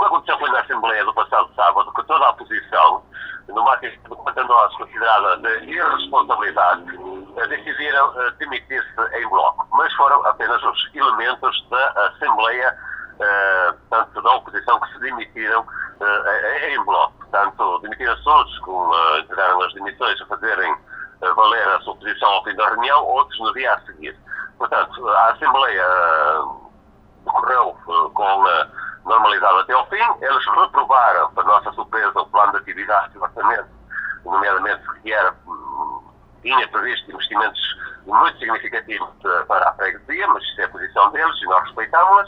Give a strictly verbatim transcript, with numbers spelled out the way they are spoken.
aconteceu foi na Assembleia do passado sábado, que toda a oposição, numa atitude quanto a nós considerada de irresponsabilidade, decidiram demitir-se em bloco. Mas foram apenas os elementos da Assembleia, tanto da oposição, que se demitiram em bloco. Portanto, demitiram-se todos, com, entregaram as demissões a fazerem valer a sua posição ao fim da reunião, outros no dia a seguir. Portanto, a Assembleia decorreu com normalizado até ao fim. Eles reprovaram, para nossa surpresa, o plano de atividades e orçamento, nomeadamente que era, tinha previsto investimentos muito significativos para a freguesia, mas isso é a posição deles e nós respeitamos-la.